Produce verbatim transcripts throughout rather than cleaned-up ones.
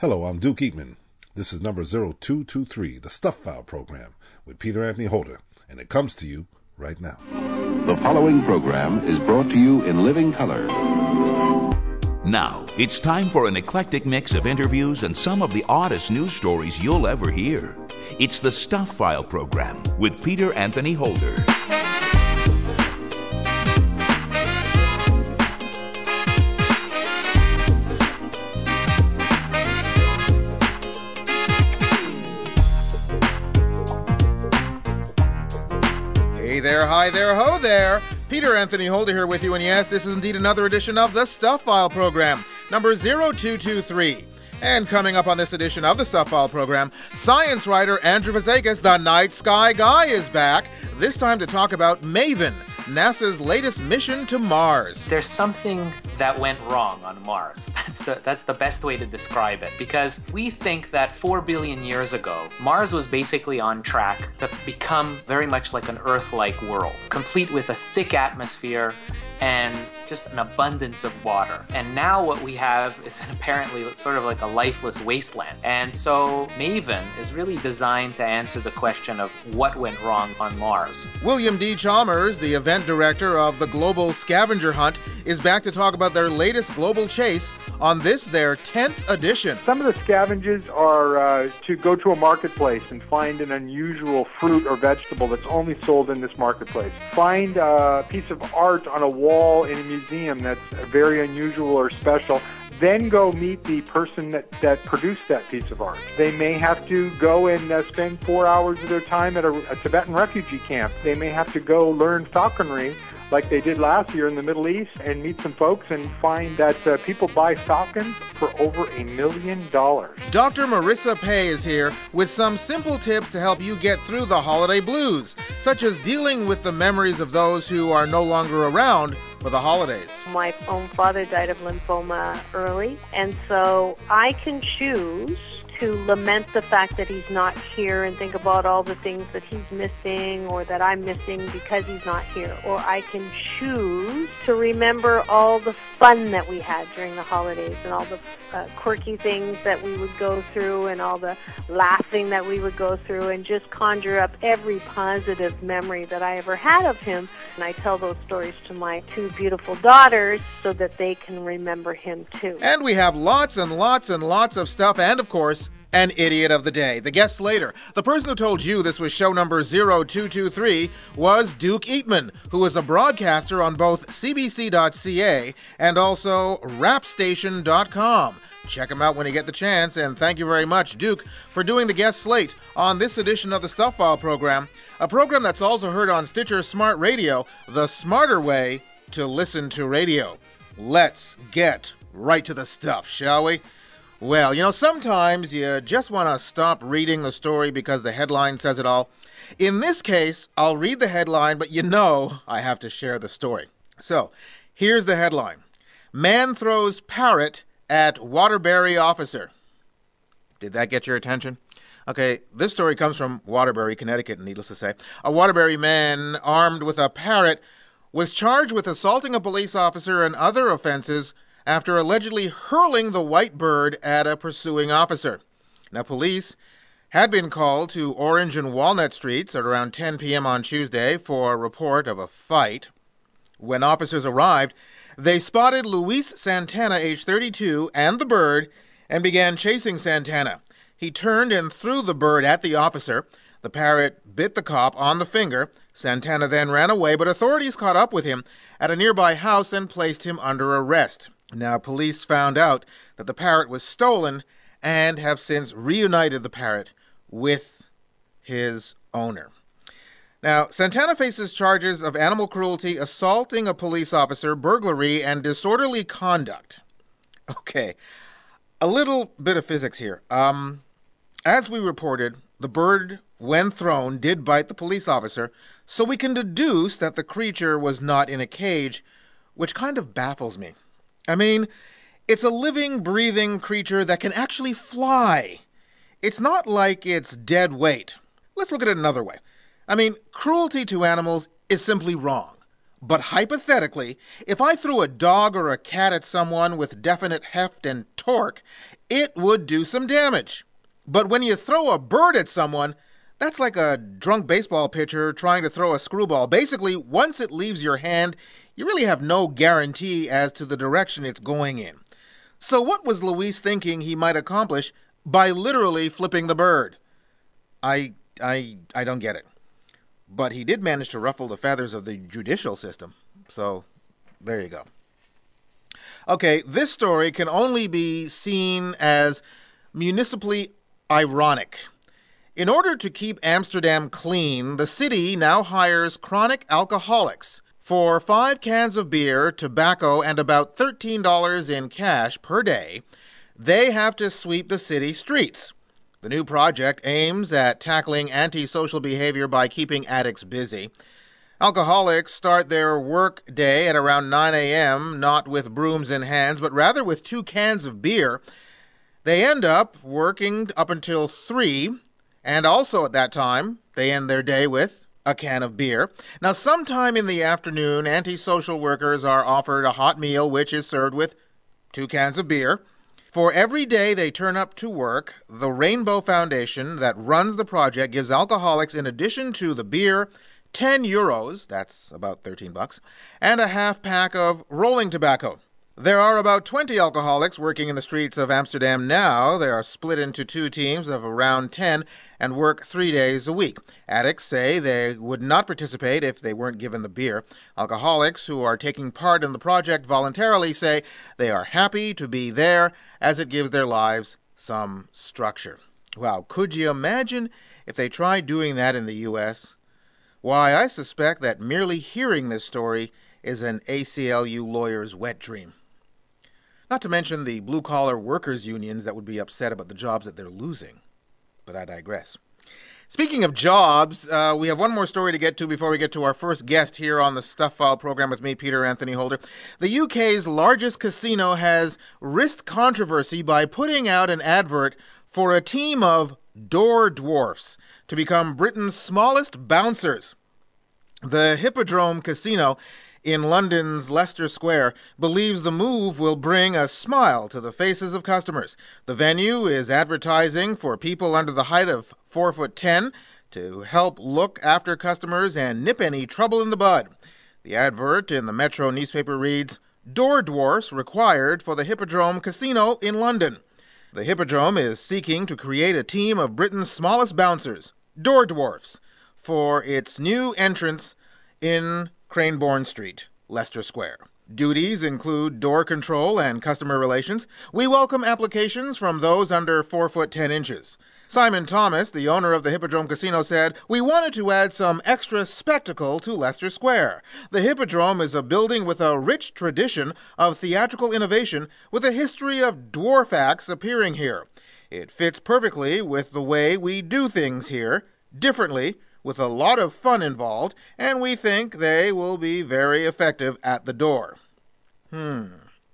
Hello, I'm Duke Eatman. This is number zero two two three, the Stuff File program with Peter Anthony Holder, and it comes to you right now. The following program is brought to you in living color. Now, it's time for an eclectic mix of interviews and some of the oddest news stories you'll ever hear. It's the Stuff File program with Peter Anthony Holder. Hey there, hi there, ho there. Peter Anthony Holder here with you, and yes, this is indeed another edition of the Stuff File program, number zero two two three. And coming up on this edition of the Stuff File program, science writer Andrew Vazekis, the Night Sky Guy, is back, this time to talk about MAVEN, NASA's latest mission to Mars. There's something that went wrong on Mars. That's the that's the best way to describe it, because we think that four billion years ago, Mars was basically on track to become very much like an Earth-like world, complete with a thick atmosphere and just an abundance of water. And now what we have is apparently sort of like a lifeless wasteland. And so MAVEN is really designed to answer the question of what went wrong on Mars. William D. Chalmers, the event director of the Global Scavenger Hunt, is back to talk about their latest global chase on this, their tenth edition. Some of the scavengers are uh, to go to a marketplace and find an unusual fruit or vegetable that's only sold in this marketplace. Find a piece of art on a wall in a museum that's very unusual or special. Then go meet the person that, that produced that piece of art. They may have to go and uh, spend four hours of their time at a, a Tibetan refugee camp. They may have to go learn falconry like they did last year in the Middle East and meet some folks and find that uh, people buy falcons for over a million dollars. Doctor Marissa Pei is here with some simple tips to help you get through the holiday blues, such as dealing with the memories of those who are no longer around for the holidays. My own father died of lymphoma early, and so I can choose to lament the fact that he's not here and think about all the things that he's missing or that I'm missing because he's not here. Or I can choose to remember all the fun that we had during the holidays and all the uh, quirky things that we would go through and all the laughing that we would go through and just conjure up every positive memory that I ever had of him. And I tell those stories to my two beautiful daughters so that they can remember him too. And we have lots and lots and lots of stuff, and of course, an idiot of the day. The guest later, the person who told you this was show number zero two two three, was Duke Eatman, who is a broadcaster on both C B C dot C A and also rap station dot com. Check him out when you get the chance, and thank you very much, Duke, for doing the guest slate on this edition of the Stuff File program, a program that's also heard on Stitcher Smart Radio, the smarter way to listen to radio. Let's get right to the stuff, shall we? Well, you know, sometimes you just want to stop reading the story because the headline says it all. In this case, I'll read the headline, but you know I have to share the story. So, here's the headline. Man throws parrot at Waterbury officer. Did that get your attention? Okay, this story comes from Waterbury, Connecticut, needless to say. A Waterbury man armed with a parrot was charged with assaulting a police officer and other offenses after allegedly hurling the white bird at a pursuing officer. Now, police had been called to Orange and Walnut Streets at around ten p.m. on Tuesday for a report of a fight. When officers arrived, they spotted Luis Santana, age thirty-two, and the bird, and began chasing Santana. He turned and threw the bird at the officer. The parrot bit the cop on the finger. Santana then ran away, but authorities caught up with him at a nearby house and placed him under arrest. Now, police found out that the parrot was stolen and have since reunited the parrot with his owner. Now, Santana faces charges of animal cruelty, assaulting a police officer, burglary, and disorderly conduct. Okay, a little bit of physics here. Um, as we reported, the bird, when thrown, did bite the police officer, so we can deduce that the creature was not in a cage, which kind of baffles me. I mean, it's a living, breathing creature that can actually fly. It's not like it's dead weight. Let's look at it another way. I mean, cruelty to animals is simply wrong. But hypothetically, if I threw a dog or a cat at someone with definite heft and torque, it would do some damage. But when you throw a bird at someone, that's like a drunk baseball pitcher trying to throw a screwball. Basically, once it leaves your hand, you really have no guarantee as to the direction it's going in. So what was Luis thinking he might accomplish by literally flipping the bird? I, I, I don't get it. But he did manage to ruffle the feathers of the judicial system. So, there you go. Okay, this story can only be seen as municipally ironic. In order to keep Amsterdam clean, the city now hires chronic alcoholics. For five cans of beer, tobacco, and about thirteen dollars in cash per day, they have to sweep the city streets. The new project aims at tackling antisocial behavior by keeping addicts busy. Alcoholics start their work day at around nine a.m., not with brooms in hands, but rather with two cans of beer. They end up working up until three, and also at that time, they end their day with a can of beer. Now, sometime in the afternoon, antisocial workers are offered a hot meal, which is served with two cans of beer. For every day they turn up to work, the Rainbow Foundation that runs the project gives alcoholics, in addition to the beer, ten euros, that's about thirteen bucks, and a half pack of rolling tobacco. There are about twenty alcoholics working in the streets of Amsterdam now. They are split into two teams of around ten and work three days a week. Addicts say they would not participate if they weren't given the beer. Alcoholics who are taking part in the project voluntarily say they are happy to be there as it gives their lives some structure. Wow, could you imagine if they tried doing that in the U S? Why, I suspect that merely hearing this story is an A C L U lawyer's wet dream. Not to mention the blue-collar workers' unions that would be upset about the jobs that they're losing. But I digress. Speaking of jobs, uh, we have one more story to get to before we get to our first guest here on the Stuff File program with me, Peter Anthony Holder. The U K's largest casino has risked controversy by putting out an advert for a team of door dwarfs to become Britain's smallest bouncers. The Hippodrome Casino in London's Leicester Square believes the move will bring a smile to the faces of customers. The venue is advertising for people under the height of four foot ten to help look after customers and nip any trouble in the bud. The advert in the Metro newspaper reads, "Door dwarfs required for the Hippodrome Casino in London." The Hippodrome is seeking to create a team of Britain's smallest bouncers, door dwarfs, for its new entrance in Cranbourne Street, Leicester Square. Duties include door control and customer relations. We welcome applications from those under four foot ten inches. Simon Thomas, the owner of the Hippodrome Casino, said, "We wanted to add some extra spectacle to Leicester Square. The Hippodrome is a building with a rich tradition of theatrical innovation, with a history of dwarf acts appearing here. It fits perfectly with the way we do things here, differently, with a lot of fun involved, and we think they will be very effective at the door." Hmm.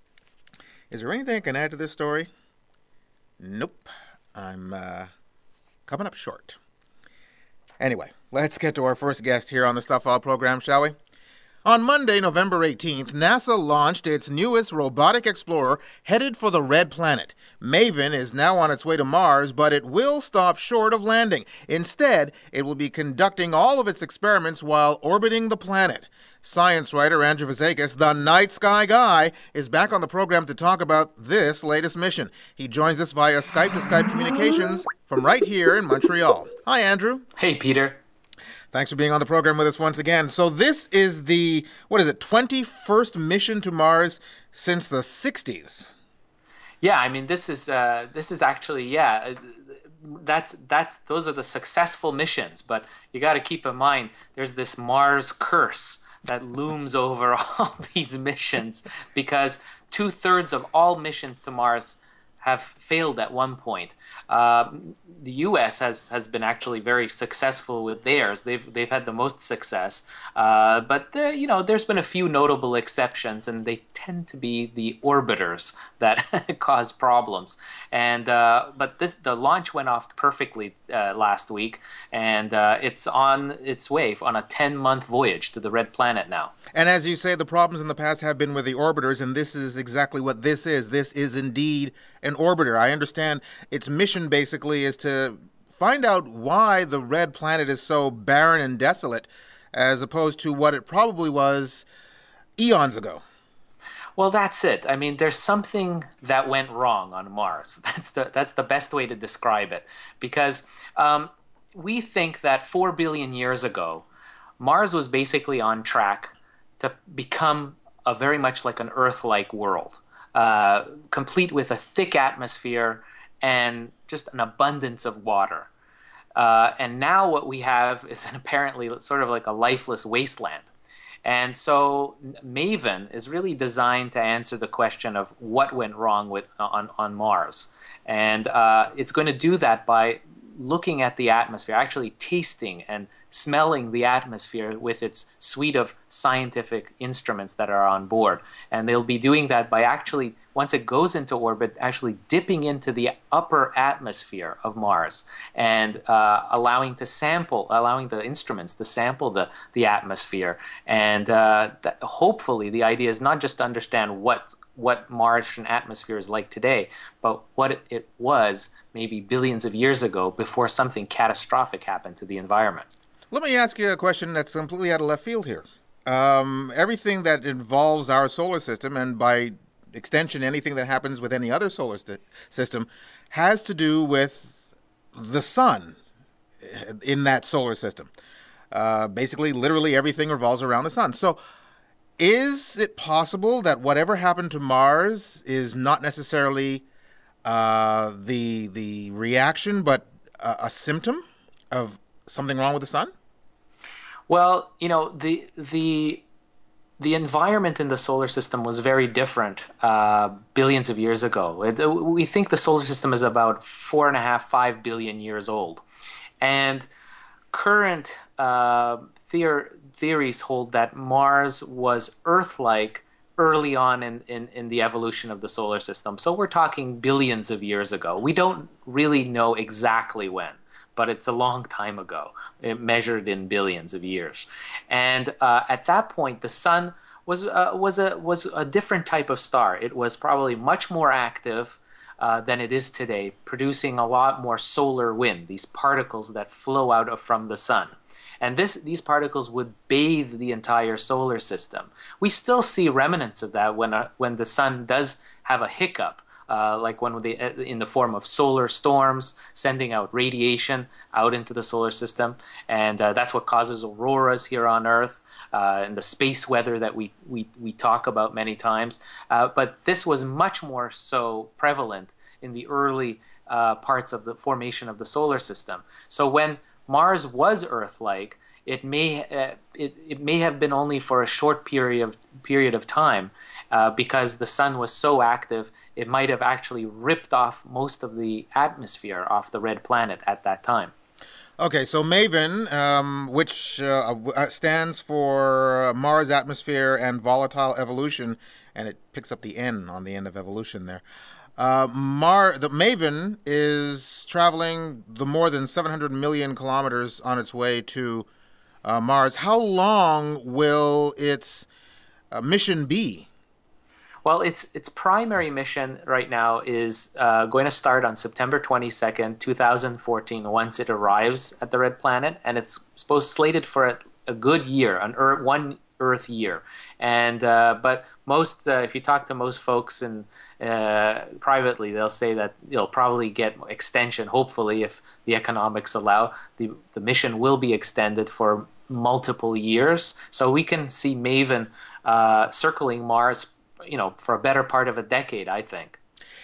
Is there anything I can add to this story? Nope. I'm uh, coming up short. Anyway, let's get to our first guest here on the Stuff File program, shall we? On Monday, November eighteenth, NASA launched its newest robotic explorer headed for the Red Planet. Maven is now on its way to Mars, but it will stop short of landing. Instead, it will be conducting all of its experiments while orbiting the planet. Science writer Andrew Vazakis, the night sky guy, is back on the program to talk about this latest mission. He joins us via Skype-to-Skype communications from right here in Montreal. Hi, Andrew. Hey, Peter. Thanks for being on the program with us once again. So this is the, what is it, twenty-first mission to Mars since the sixties. Yeah, I mean, this is uh, this is actually, yeah, that's that's those are the successful missions. But you got to keep in mind, there's this Mars curse that looms over all these missions, because two thirds of all missions to Mars have failed at one point. Uh, the U S has, has been actually very successful with theirs. They've they've had the most success, uh, but the, you know there's been a few notable exceptions, and they tend to be the orbiters that cause problems. And uh, but this the launch went off perfectly uh, last week, and uh, it's on its way on a ten-month voyage to the Red Planet now. And as you say, the problems in the past have been with the orbiters, and this is exactly what this is. This is indeed an orbiter. I understand its mission basically is to find out why the Red Planet is so barren and desolate, as opposed to what it probably was eons ago. Well, that's it. I mean, there's something that went wrong on Mars. That's the that's the best way to describe it, because um, we think that four billion years ago, Mars was basically on track to become a very much like an Earth-like world, uh, complete with a thick atmosphere and just an abundance of water. Uh, and now what we have is an apparently sort of like a lifeless wasteland. And so MAVEN is really designed to answer the question of what went wrong with on, on Mars. And uh, it's going to do that by looking at the atmosphere, actually tasting and smelling the atmosphere with its suite of scientific instruments that are on board. And they'll be doing that by actually, once it goes into orbit, actually dipping into the upper atmosphere of Mars and uh, allowing to sample, allowing the instruments to sample the, the atmosphere. And uh, that hopefully the idea is not just to understand what what Martian atmosphere is like today, but what it, it was maybe billions of years ago before something catastrophic happened to the environment. Let me ask you a question that's completely out of left field here. Um, everything that involves our solar system, and by extension anything that happens with any other solar st- system, has to do with the sun in that solar system. Uh, basically, literally everything revolves around the sun. So is it possible that whatever happened to Mars is not necessarily uh, the the reaction, but a, a symptom of something wrong with the sun? Well, you know, the the the environment in the solar system was very different uh, billions of years ago. It, we think the solar system is about four and a half, five billion years old, and current uh, theor- theories hold that Mars was Earth-like early on in, in, in the evolution of the solar system. So we're talking billions of years ago. We don't really know exactly when, but it's a long time ago, it measured in billions of years. And uh, at that point, the sun was uh, was a was a different type of star. It was probably much more active uh, than it is today, producing a lot more solar wind, these particles that flow out of from the sun. And this these particles would bathe the entire solar system. We still see remnants of that when a, when the sun does have a hiccup. Uh, like when they, in the form of solar storms, sending out radiation out into the solar system, and uh, that's what causes auroras here on Earth, uh, and the space weather that we we, we talk about many times. Uh, but this was much more so prevalent in the early uh, parts of the formation of the solar system. So when Mars was Earth-like, it may uh, it, it may have been only for a short period of period of time, uh, because the sun was so active. It might have actually ripped off most of the atmosphere off the Red Planet at that time. Okay, so MAVEN, um, which uh, stands for Mars Atmosphere and Volatile Evolution, and it picks up the N on the end of evolution there. Uh, Mar the MAVEN is traveling the more than seven hundred million kilometers on its way to uh, Mars. How long will its uh, mission be? Well, its its primary mission right now is uh, going to start on September twenty-second, twenty fourteen, once it arrives at the Red Planet, and it's supposed slated for a, a good year, an Earth, one Earth year. And uh, but most, uh, if you talk to most folks and uh, privately, they'll say that you'll probably get extension. Hopefully, if the economics allow, the the mission will be extended for multiple years, so we can see MAVEN uh, circling Mars, you know, for a better part of a decade, I think.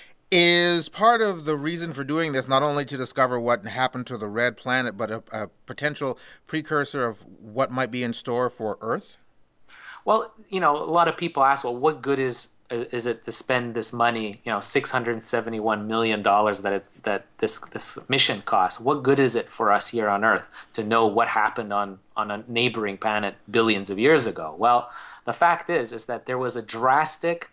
Is part of the reason for doing this not only to discover what happened to the Red Planet, but a, a potential precursor of what might be in store for Earth? Well, you know, a lot of people ask, well, what good is is it to spend this money, you know, six hundred seventy-one million dollars that it, that this this mission costs? What good is it for us here on Earth to know what happened on, on a neighboring planet billions of years ago? Well, the fact is, is that there was a drastic,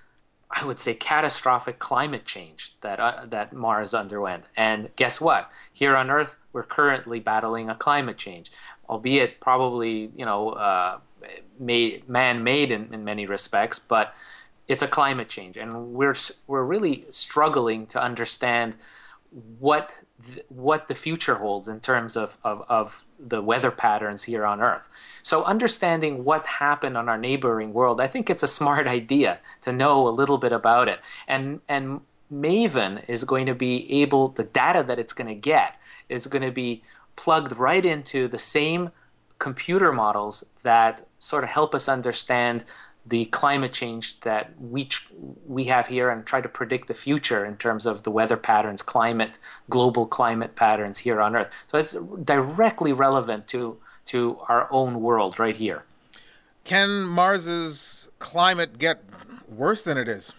I would say, catastrophic climate change that uh, that Mars underwent. And guess what? Here on Earth, we're currently battling a climate change, albeit probably, you know, uh, made, man-made in, in many respects, but it's a climate change. And we're we're really struggling to understand what th- what the future holds in terms of, of, of the weather patterns here on Earth. So understanding what happened on our neighboring world, I think it's a smart idea to know a little bit about it. And and MAVEN is going to be able, the data that it's going to get is going to be plugged right into the same computer models that sort of help us understand the climate change that we we have here and try to predict the future in terms of the weather patterns, climate, global climate patterns here on Earth. So it's directly relevant to to our own world right here. Can Mars's climate get worse than it is?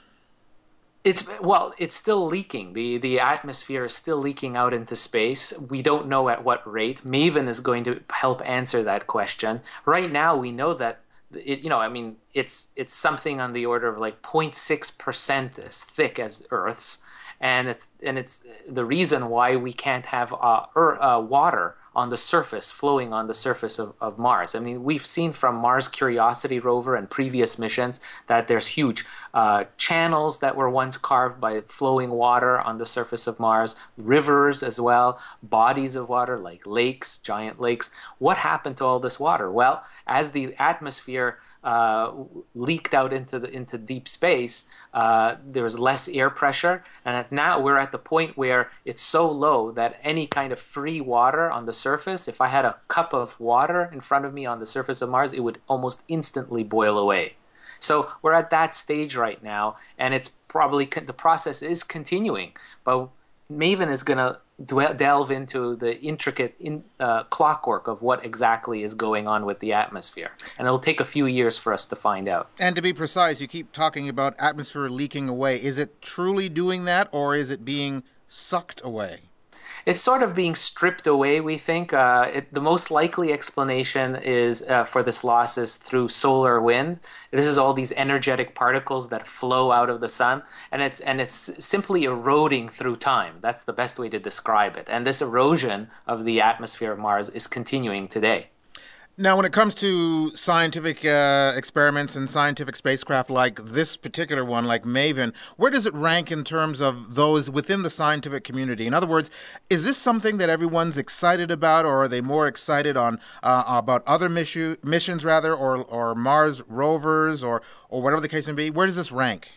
It's well, it's still leaking. The the atmosphere is still leaking out into space. We don't know at what rate. MAVEN is going to help answer that question. Right now, we know that It, you know, I mean, it's it's something on the order of like zero point six percent as thick as Earth's, and it's and it's the reason why we can't have uh, er, uh, water on the surface, flowing on the surface of, of Mars. I mean, we've seen from Mars Curiosity rover and previous missions that there's huge uh, channels that were once carved by flowing water on the surface of Mars, rivers as well, bodies of water like lakes, giant lakes. What happened to all this water? Well, as the atmosphere uh, leaked out into the into deep space, uh, there was less air pressure, and now we're at the point where it's so low that any kind of free water on the surface, if I had a cup of water in front of me on the surface of Mars, it would almost instantly boil away. So we're at that stage right now, and it's probably the process is continuing, but MAVEN is going to delve into the intricate in, uh, clockwork of what exactly is going on with the atmosphere. And it'll take a few years for us to find out. And to be precise, you keep talking about atmosphere leaking away. Is it truly doing that, or is it being sucked away? It's sort of being stripped away, we think. Uh, it, the most likely explanation is uh, for this loss is through solar wind. This is all these energetic particles that flow out of the sun, and it's and it's simply eroding through time. That's the best way to describe it. And this erosion of the atmosphere of Mars is continuing today. Now, when it comes to scientific uh, experiments and scientific spacecraft like this particular one, like MAVEN, where does it rank in terms of those within the scientific community? In other words, is this something that everyone's excited about, or are they more excited on uh, about other mission, missions, rather, or or Mars rovers, or or whatever the case may be? Where does this rank?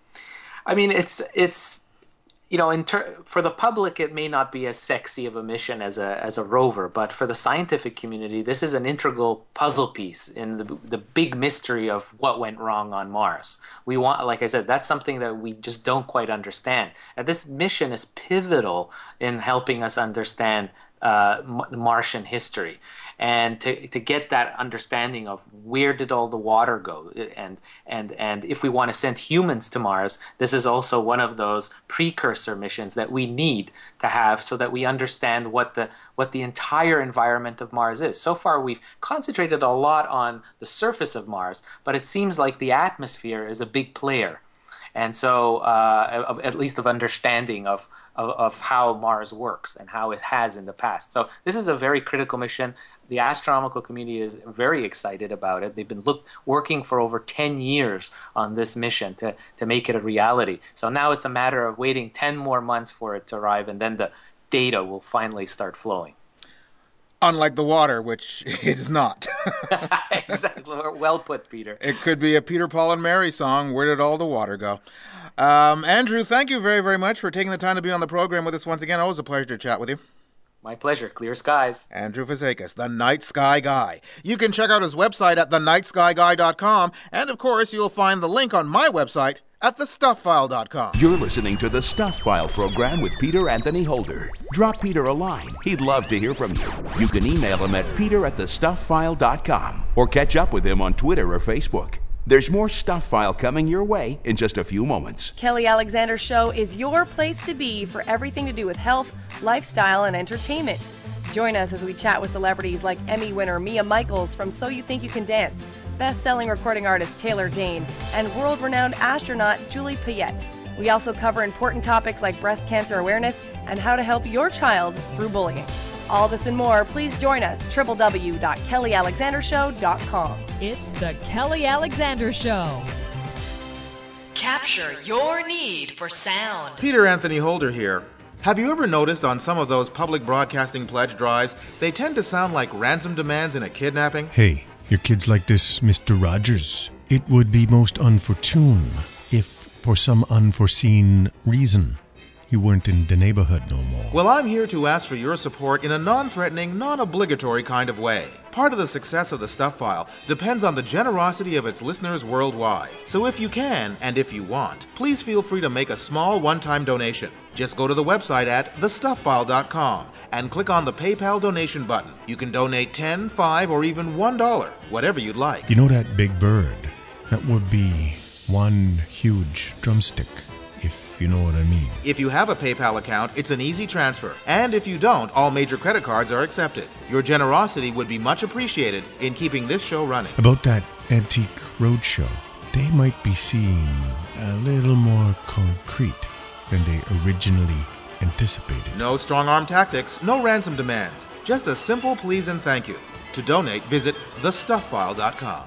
I mean, it's it's. You know, in ter- for the public, it may not be as sexy of a mission as a as a rover, but for the scientific community, this is an integral puzzle piece in the the big mystery of what went wrong on Mars. We want, like I said, that's something that we just don't quite understand. And this mission is pivotal in helping us understand uh, Martian history, and to to get that understanding of where did all the water go, and and and if we want to send humans to Mars, this is also one of those precursor missions that we need to have so that we understand what the what the entire environment of Mars is. So far, we've concentrated a lot on the surface of Mars, but it seems like the atmosphere is a big player. And so, uh, at least of understanding of, of of how Mars works and how it has in the past. So this is a very critical mission. The astronomical community is very excited about it. They've been look, working for over ten years on this mission to, to make it a reality. So now it's a matter of waiting ten more months for it to arrive, and then the data will finally start flowing. Unlike the water, which it is not. Exactly. Well put, Peter. It could be a Peter, Paul, and Mary song, Where Did All the Water Go? Um, Andrew, thank you very, very much for taking the time to be on the program with us once again. Always a pleasure to chat with you. My pleasure. Clear skies. Andrew Fazekas, the Night Sky Guy. You can check out his website at the night sky guy dot com, and of course, you'll find the link on my website at the stuff file dot com. You're listening to the Stuff File program with Peter Anthony Holder. Drop Peter a line. He'd love to hear from you. You can email him at peter at the stuff file dot com or catch up with him on Twitter or Facebook. There's more Stuff File coming your way in just a few moments. Kelly Alexander Show is your place to be for everything to do with health, lifestyle, and entertainment. Join us as we chat with celebrities like Emmy winner Mia Michaels from So You Think You Can Dance, best-selling recording artist Taylor Dayne, and world-renowned astronaut Julie Payette. We also cover important topics like breast cancer awareness and how to help your child through bullying. All this and more, please join us, w w w dot kelly alexander show dot com. It's the Kelly Alexander Show. Capture your need for sound. Peter Anthony Holder here. Have you ever noticed on some of those public broadcasting pledge drives, they tend to sound like ransom demands in a kidnapping? Hey, your kids like this, Mister Rogers. It would be most unfortune if, for some unforeseen reason, you weren't in the neighborhood no more. Well, I'm here to ask for your support in a non-threatening, non-obligatory kind of way. Part of the success of the Stuff File depends on the generosity of its listeners worldwide. So if you can, and if you want, please feel free to make a small one-time donation. Just go to the website at the stuff file dot com and click on the PayPal donation button. You can donate ten dollars, five dollars, or even one dollar, whatever you'd like. You know that big bird? That would be one huge drumstick, if you know what I mean. If you have a PayPal account, it's an easy transfer. And if you don't, all major credit cards are accepted. Your generosity would be much appreciated in keeping this show running. About that Antique Roadshow, they might be seeing a little more concrete than they originally anticipated. No strong-arm tactics, no ransom demands. Just a simple please and thank you. To donate, visit the stuff file dot com.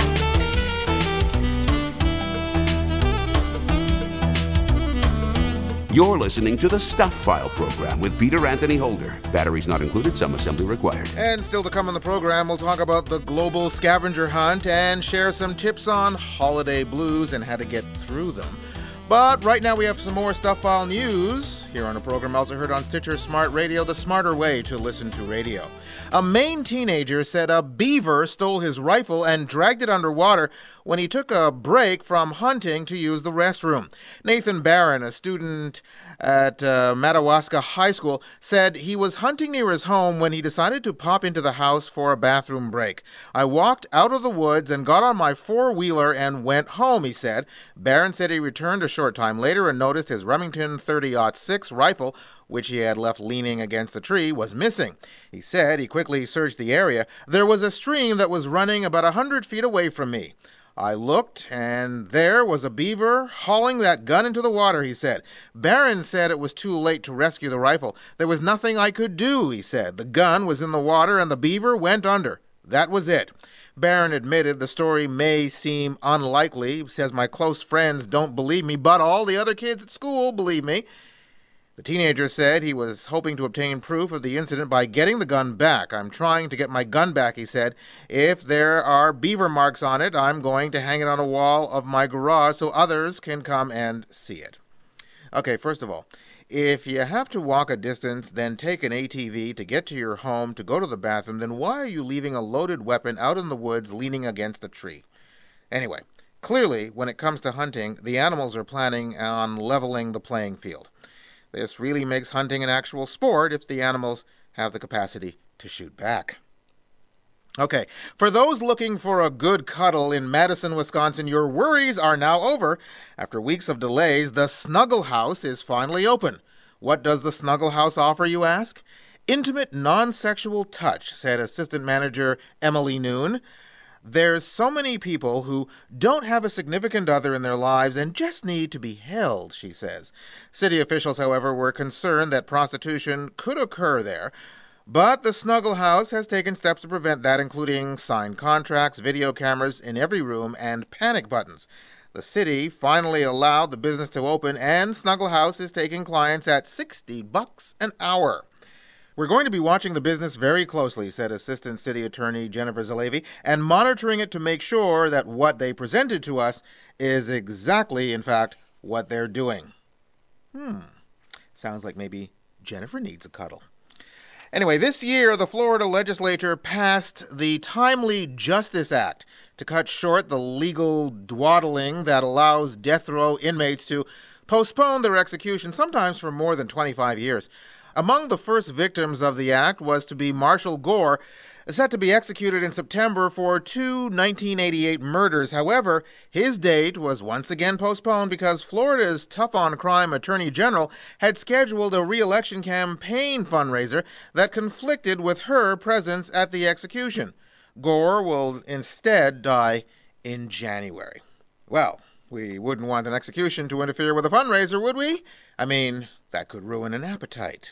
You're listening to the Stuff File program with Peter Anthony Holder. Batteries not included, some assembly required. And still to come on the program, we'll talk about the global scavenger hunt and share some tips on holiday blues and how to get through them. But right now we have some more Stuff File news here on the program, also heard on Stitcher Smart Radio, the smarter way to listen to radio. A Maine teenager said a beaver stole his rifle and dragged it underwater when he took a break from hunting to use the restroom. Nathan Barron, a student at uh, Madawaska High School, said he was hunting near his home when he decided to pop into the house for a bathroom break. I walked out of the woods and got on my four-wheeler and went home, he said. Barron said he returned a short time later and noticed his Remington thirty aught six rifle, which he had left leaning against a tree, was missing. He said he quickly searched the area. There was a stream that was running about a hundred feet away from me. I looked, and there was a beaver hauling that gun into the water, he said. Barron said it was too late to rescue the rifle. There was nothing I could do, he said. The gun was in the water, and the beaver went under. That was it. Barron admitted the story may seem unlikely. He says, my close friends don't believe me, but all the other kids at school believe me. The teenager said he was hoping to obtain proof of the incident by getting the gun back. I'm trying to get my gun back, he said. If there are beaver marks on it, I'm going to hang it on a wall of my garage so others can come and see it. Okay, first of all, if you have to walk a distance, then take an A T V to get to your home to go to the bathroom, then why are you leaving a loaded weapon out in the woods leaning against a tree? Anyway, clearly, when it comes to hunting, the animals are planning on leveling the playing field. This really makes hunting an actual sport if the animals have the capacity to shoot back. Okay, for those looking for a good cuddle in Madison, Wisconsin, your worries are now over. After weeks of delays, the Snuggle House is finally open. What does the Snuggle House offer, you ask? Intimate, non-sexual touch, said Assistant Manager Emily Noon. There's so many people who don't have a significant other in their lives and just need to be held, she says. City officials, however, were concerned that prostitution could occur there. But the Snuggle House has taken steps to prevent that, including signed contracts, video cameras in every room, and panic buttons. The city finally allowed the business to open, and Snuggle House is taking clients at sixty bucks an hour. We're going to be watching the business very closely, said Assistant City Attorney Jennifer Zalevi, and monitoring it to make sure that what they presented to us is exactly, in fact, what they're doing. Hmm. Sounds like maybe Jennifer needs a cuddle. Anyway, this year, the Florida legislature passed the Timely Justice Act to cut short the legal dawdling that allows death row inmates to postpone their execution, sometimes for more than twenty-five years. Among the first victims of the act was to be Marshall Gore, set to be executed in September for two nineteen eighty-eight murders. However, his date was once again postponed because Florida's tough-on-crime attorney general had scheduled a re-election campaign fundraiser that conflicted with her presence at the execution. Gore will instead die in January. Well, we wouldn't want an execution to interfere with a fundraiser, would we? I mean, that could ruin an appetite.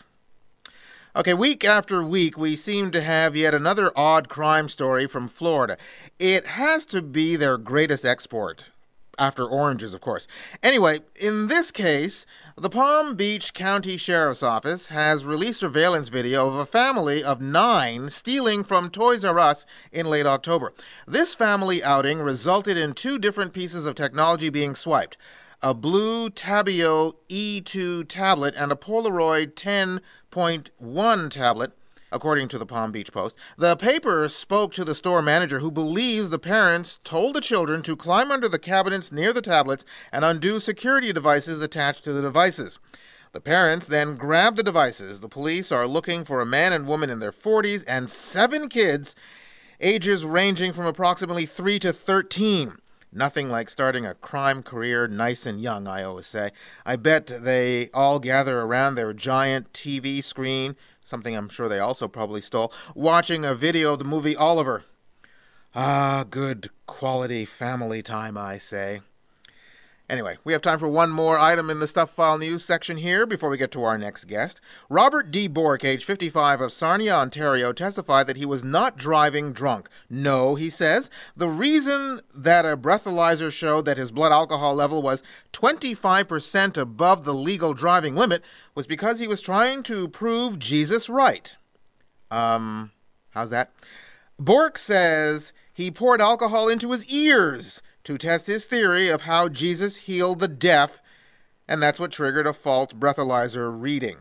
Okay, week after week, we seem to have yet another odd crime story from Florida. It has to be their greatest export, after oranges, of course. Anyway, in this case, the Palm Beach County Sheriff's Office has released surveillance video of a family of nine stealing from Toys R Us in late October. This family outing resulted in two different pieces of technology being swiped: a blue Tabio E two tablet and a Polaroid ten point one tablet, according to the Palm Beach Post. The paper spoke to the store manager, who believes the parents told the children to climb under the cabinets near the tablets and undo security devices attached to the devices. The parents then grabbed the devices. The police are looking for a man and woman in their forties and seven kids, ages ranging from approximately three to thirteen. Nothing like starting a crime career nice and young, I always say. I bet they all gather around their giant T V screen, something I'm sure they also probably stole, watching a video of the movie Oliver. Ah, good quality family time, I say. Anyway, we have time for one more item in the Stuff File News section here before we get to our next guest. Robert D. Bork, age fifty-five, of Sarnia, Ontario, testified that he was not driving drunk. No, he says, the reason that a breathalyzer showed that his blood alcohol level was twenty-five percent above the legal driving limit was because he was trying to prove Jesus right. Um, how's that? Bork says he poured alcohol into his ears to test his theory of how Jesus healed the deaf, and that's what triggered a false breathalyzer reading,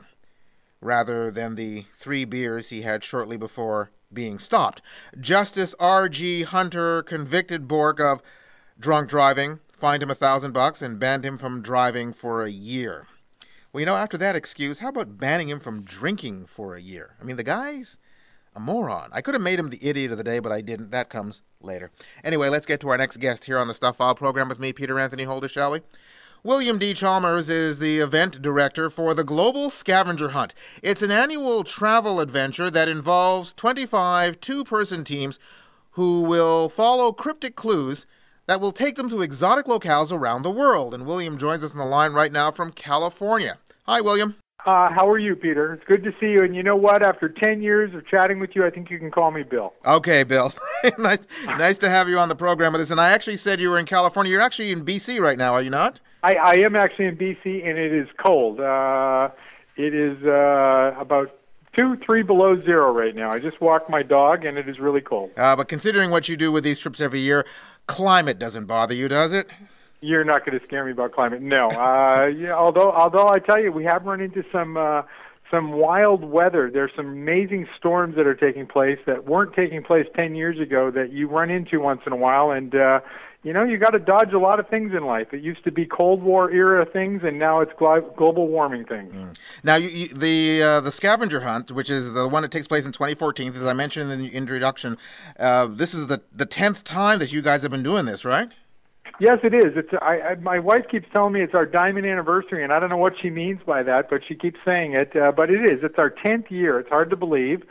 rather than the three beers he had shortly before being stopped. Justice R G Hunter convicted Bork of drunk driving, fined him a thousand bucks, and banned him from driving for a year. Well, you know, after that excuse, how about banning him from drinking for a year? I mean, the guy's a moron. I could have made him the idiot of the day, but I didn't. That comes later. Anyway, let's get to our next guest here on the Stuff File program with me, Peter Anthony Holder, shall we? William D. Chalmers is the event director for the Global Scavenger Hunt. It's an annual travel adventure that involves twenty-five two-person teams who will follow cryptic clues that will take them to exotic locales around the world. And William joins us on the line right now from California. Hi, William. Uh, how are you, Peter? It's good to see you. And you know what? After ten years of chatting with you, I think you can call me Bill. Okay, Bill. nice nice to have you on the program with us. And I actually said you were in California. You're actually in B C right now, are you not? I, I am actually in B C, and it is cold. Uh, it is uh, about two, three below zero right now. I just walked my dog, and it is really cold. Uh, but considering what you do with these trips every year, climate doesn't bother you, does it? You're not going to scare me about climate. No. Uh, yeah, although, although I tell you, we have run into some uh, some wild weather. There's some amazing storms that are taking place that weren't taking place ten years ago that you run into once in a while. And, uh, you know, you got to dodge a lot of things in life. It used to be Cold War era things, and now it's glo- global warming things. Mm. Now, you, you, the uh, the scavenger hunt, which is the one that takes place in twenty fourteen, as I mentioned in the introduction, uh, this is the the tenth time that you guys have been doing this, right? Yes, it is. It's I, I, my wife keeps telling me it's our diamond anniversary, and I don't know what she means by that, but she keeps saying it. Uh, but it is. It's our tenth year. It's hard to believe.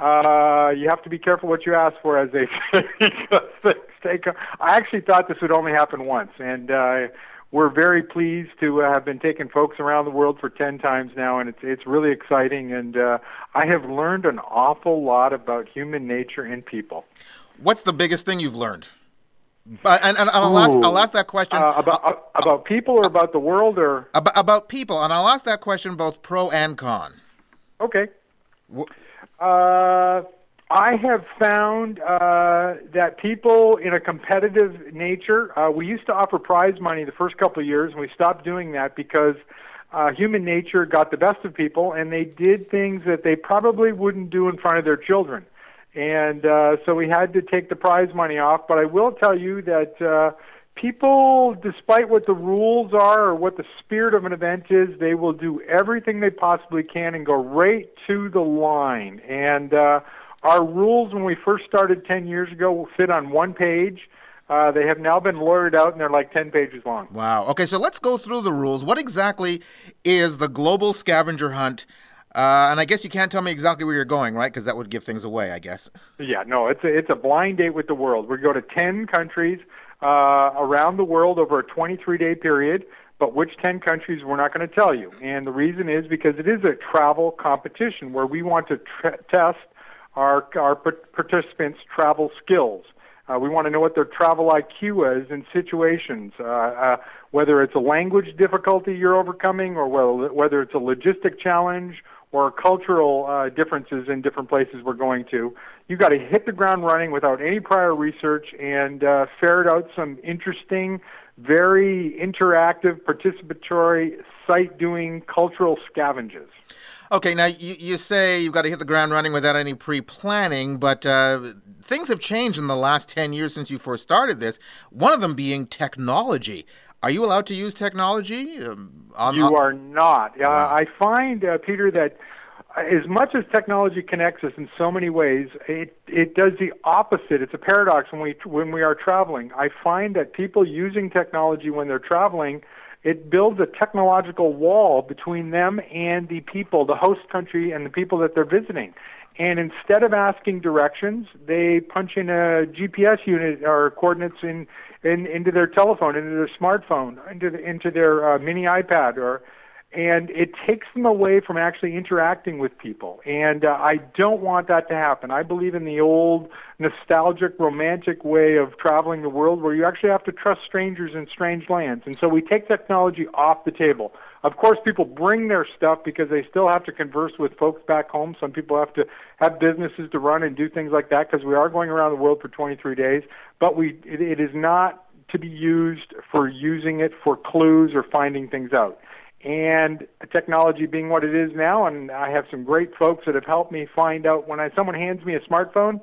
Uh, you have to be careful what you ask for, as they say. Because things take a, I actually thought this would only happen once, and uh, we're very pleased to uh, have been taking folks around the world for ten times now, and it's it's really exciting. And uh, I have learned an awful lot about human nature and people. What's the biggest thing you've learned? Uh, and, and, and I'll, ask, I'll ask that question. Uh, about uh, about people or about the world? Or about, about people, and I'll ask that question both pro and con. Okay. Uh, I have found uh, that people in a competitive nature, uh, we used to offer prize money the first couple of years, and we stopped doing that because uh, human nature got the best of people, and they did things that they probably wouldn't do in front of their children. And uh, so we had to take the prize money off. But I will tell you that uh, people, despite what the rules are or what the spirit of an event is, they will do everything they possibly can and go right to the line. And uh, Our rules when we first started ten years ago fit on one page. Uh, they have now been lawyered out, and they're like ten pages long. Wow. Okay, so let's go through the rules. What exactly is the Global Scavenger Hunt? Uh, and I guess you can't tell me exactly where you're going, right? Because that would give things away, I guess. Yeah, no, it's a, it's a blind date with the world. We go to ten countries uh, around the world over a twenty-three day period, but which ten countries we're not going to tell you. And the reason is because it is a travel competition where we want to tra- test our, our participants' travel skills. Uh, we want to know what their travel I Q is in situations, uh, uh, whether it's a language difficulty you're overcoming or whether, whether it's a logistic challenge or cultural uh, differences in different places we're going to. You've got to hit the ground running without any prior research and uh, ferret out some interesting, very interactive, participatory, site-doing cultural scavenges. Okay, now you, you say you've got to hit the ground running without any pre-planning, but uh, things have changed in the last ten years since you first started this, one of them being technology. Are you allowed to use technology? Um, on, you on... are not. Uh, Wow. I find, uh, Peter, that as much as technology connects us in so many ways, it it does the opposite. It's a paradox when we when we are traveling. I find that people using technology when they're traveling, it builds a technological wall between them and the people, the host country, and the people that they're visiting. And instead of asking directions, they punch in a G P S unit or coordinates in, in into their telephone, into their smartphone, into the, into their uh, mini iPad, or and it takes them away from actually interacting with people. And uh, I don't want that to happen. I believe in the old nostalgic, romantic way of traveling the world where you actually have to trust strangers in strange lands. And so we take technology off the table. Of course, people bring their stuff because they still have to converse with folks back home. Some people have to have businesses to run and do things like that because we are going around the world for twenty-three days. But we it, it is not to be used for using it for clues or finding things out. And technology being what it is now, and I have some great folks that have helped me find out when I, someone hands me a smartphone,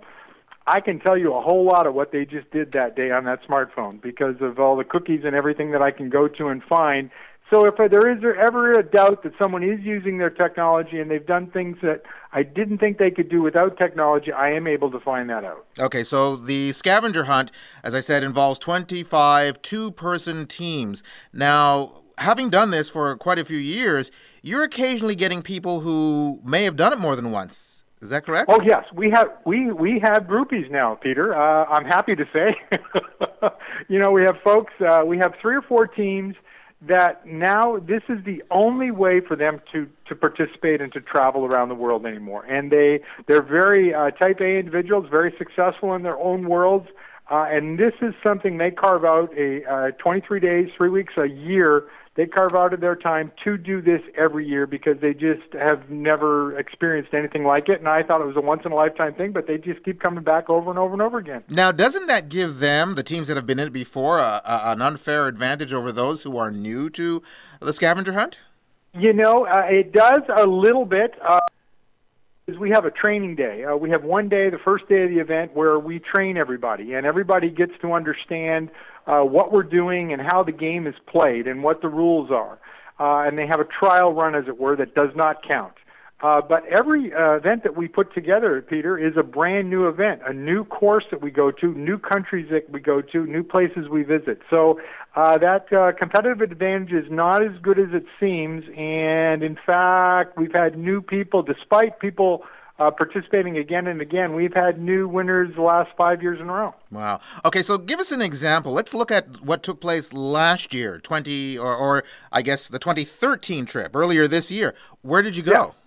I can tell you a whole lot of what they just did that day on that smartphone because of all the cookies and everything that I can go to and find. So if there is ever a doubt that someone is using their technology and they've done things that I didn't think they could do without technology, I am able to find that out. Okay, so the scavenger hunt, as I said, involves twenty-five two-person teams. Now, having done this for quite a few years, you're occasionally getting people who may have done it more than once. Is that correct? Oh, yes. We have we, we have groupies now, Peter. Uh, I'm happy to say. You know, we have folks, uh, we have three or four teams that now this is the only way for them to, to participate and to travel around the world anymore. And they, they're very uh, type A individuals, very successful in their own worlds. Uh, and this is something they carve out a uh, twenty-three days, three weeks, a year. They carve out of their time to do this every year because they just have never experienced anything like it. And I thought it was a once-in-a-lifetime thing, but they just keep coming back over and over and over again. Now, doesn't that give them, the teams that have been in it before, a, a, an unfair advantage over those who are new to the scavenger hunt? You know, uh, it does a little bit. Uh, we have a training day. Uh, we have one day, the first day of the event, where we train everybody, and everybody gets to understand uh, what we're doing and how the game is played and what the rules are. Uh, and they have a trial run, as it were, that does not count. Uh, but every uh, event that we put together, Peter, is a brand new event, a new course that we go to, new countries that we go to, new places we visit. So uh, that uh, competitive advantage is not as good as it seems. And in fact, we've had new people, despite people uh, participating again and again, we've had new winners the last five years in a row. Wow. Okay, so give us an example. Let's look at what took place last year, twenty or, or I guess the twenty thirteen trip earlier this year. Where did you go? Yeah.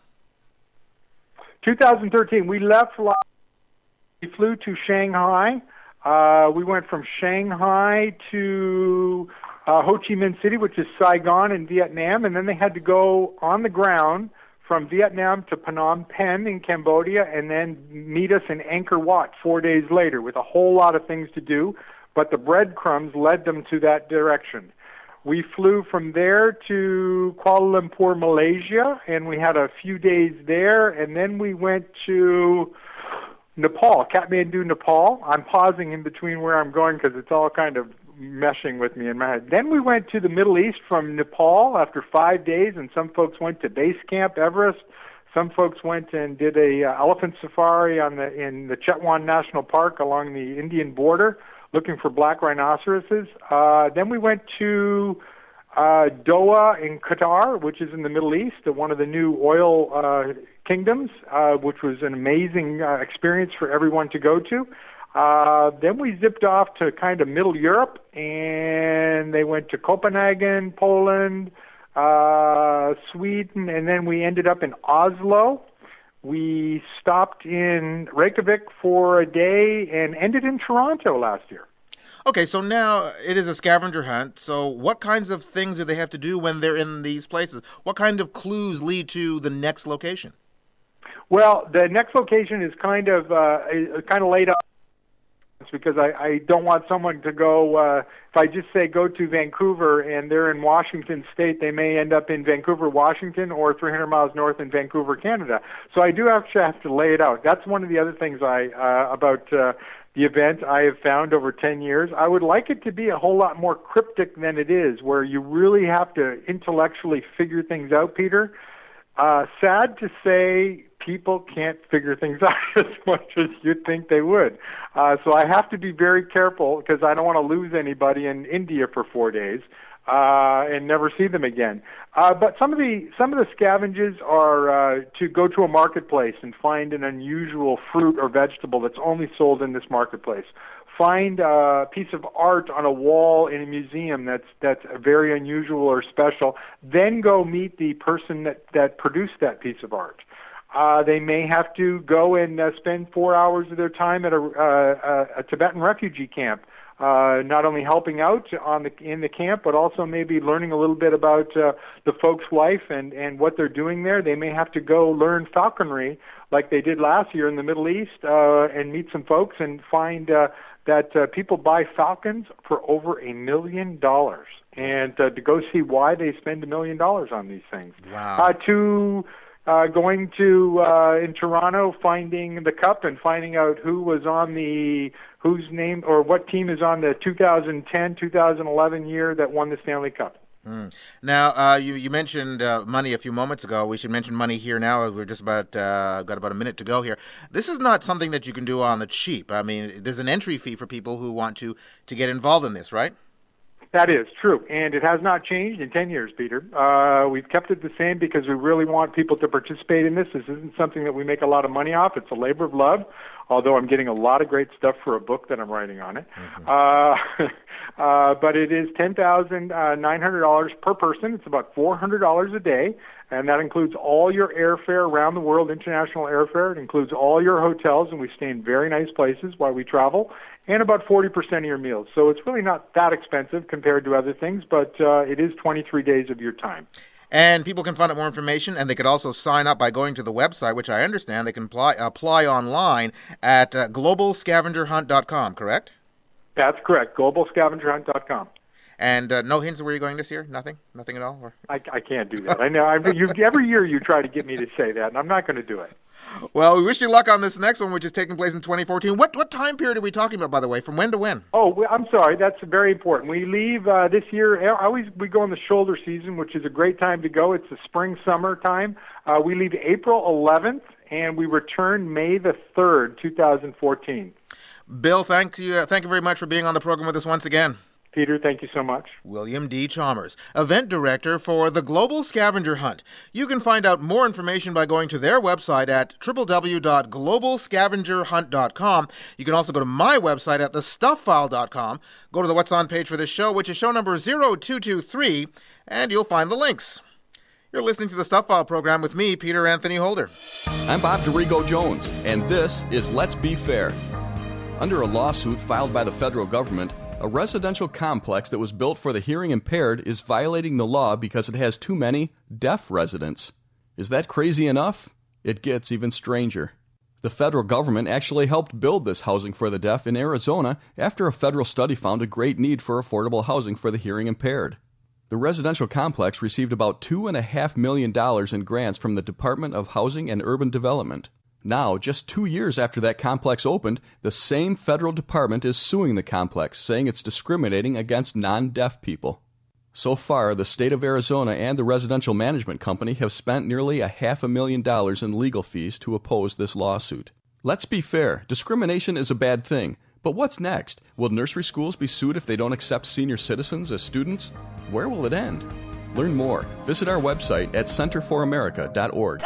twenty thirteen, we left, we flew to Shanghai. Uh, we went from Shanghai to uh, Ho Chi Minh City, which is Saigon in Vietnam, and then they had to go on the ground from Vietnam to Phnom Penh in Cambodia, and then meet us in Angkor Wat four days later with a whole lot of things to do, but the breadcrumbs led them to that direction. We flew from there to Kuala Lumpur, Malaysia, and we had a few days there, and then we went to Nepal, Kathmandu, Nepal. I'm pausing in between where I'm going because it's all kind of meshing with me in my head. Then we went to the Middle East from Nepal after five days, and some folks went to base camp Everest. Some folks went and did a uh, elephant safari on the in the Chetwan National Park along the Indian border, looking for black rhinoceroses. Uh, then we went to uh, Doha in Qatar, which is in the Middle East, uh, one of the new oil uh, kingdoms, uh, which was an amazing uh, experience for everyone to go to. Uh, then we zipped off to kind of Middle Europe, and they went to Copenhagen, Poland, uh, Sweden, and then we ended up in Oslo. We stopped in Reykjavik for a day and ended in Toronto last year. Okay, so now it is a scavenger hunt. So what kinds of things do they have to do when they're in these places? What kind of clues lead to the next location? Well, the next location is kind of uh, is kind of laid out because I, I don't want someone to go, uh, if I just say go to Vancouver and they're in Washington State, they may end up in Vancouver, Washington, or three hundred miles north in Vancouver, Canada. So I do actually have to lay it out. That's one of the other things I uh, about uh, the event I have found over ten years. I would like it to be a whole lot more cryptic than it is, where you really have to intellectually figure things out, Peter. Uh, sad to say, people can't figure things out as much as you'd think they would. Uh, so I have to be very careful because I don't want to lose anybody in India for four days uh, and never see them again. Uh, but some of the some of the scavenges are uh, to go to a marketplace and find an unusual fruit or vegetable that's only sold in this marketplace. Find a piece of art on a wall in a museum that's that's very unusual or special. Then go meet the person that, that produced that piece of art. Uh, they may have to go and uh, spend four hours of their time at a, uh, a, a Tibetan refugee camp, uh, not only helping out on the, in the camp, but also maybe learning a little bit about uh, the folks' life and, and what they're doing there. They may have to go learn falconry like they did last year in the Middle East uh, and meet some folks and find uh, that uh, people buy falcons for over a million dollars. And uh, to go see why they spend a million dollars on these things. Wow. Uh, to... Uh, going to uh, in Toronto, finding the cup and finding out who was on the whose name or what team is on the two thousand ten two thousand eleven year that won the Stanley Cup. Mm. Now, uh, you you mentioned uh, money a few moments ago. We should mention money here now. We're just about uh, got about a minute to go here. This is not something that you can do on the cheap. I mean, there's an entry fee for people who want to to get involved in this, right? That is true, and it has not changed in ten years, Peter. Uh, we've kept it the same because we really want people to participate in this. This isn't something that we make a lot of money off. It's a labor of love, although I'm getting a lot of great stuff for a book that I'm writing on it. Mm-hmm. Uh, uh, but it is ten thousand nine hundred dollars per person. It's about four hundred dollars a day, and that includes all your airfare around the world, international airfare. It includes all your hotels, and we stay in very nice places while we travel, and about forty percent of your meals. So it's really not that expensive compared to other things, but uh, it is twenty-three days of your time. And people can find out more information, and they could also sign up by going to the website, which I understand they can apply, apply online at uh, global scavenger hunt dot com, correct? That's correct, global scavenger hunt dot com. And uh, no hints of where you're going this year? Nothing? Nothing at all? Or? I, I can't do that. I know. I, you, every year you try to get me to say that, and I'm not going to do it. Well, we wish you luck on this next one, which is taking place in twenty fourteen. What what time period are we talking about, by the way? From when to when? Oh, I'm sorry. That's very important. We leave uh, this year. I always we go in the shoulder season, which is a great time to go. It's the spring summer time. Uh, we leave April eleventh, and we return May the third, two thousand fourteen. Bill, thank you. Uh, thank you very much for being on the program with us once again. Peter, thank you so much. William D. Chalmers, event director for the Global Scavenger Hunt. You can find out more information by going to their website at w w w dot global scavenger hunt dot com. You can also go to my website at the stuff file dot com. Go to the What's On page for this show, which is show number zero two two three, and you'll find the links. You're listening to the Stuff File program with me, Peter Anthony Holder. I'm Bob DeRigo Jones, and this is Let's Be Fair. Under a lawsuit filed by the federal government, a residential complex that was built for the hearing impaired is violating the law because it has too many deaf residents. Is that crazy enough? It gets even stranger. The federal government actually helped build this housing for the deaf in Arizona after a federal study found a great need for affordable housing for the hearing impaired. The residential complex received about two point five million dollars in grants from the Department of Housing and Urban Development. Now, just two years after that complex opened, the same federal department is suing the complex, saying it's discriminating against non-deaf people. So far, the state of Arizona and the residential management company have spent nearly a half a million dollars in legal fees to oppose this lawsuit. Let's be fair, discrimination is a bad thing. But what's next? Will nursery schools be sued if they don't accept senior citizens as students? Where will it end? Learn more. Visit our website at center for america dot org.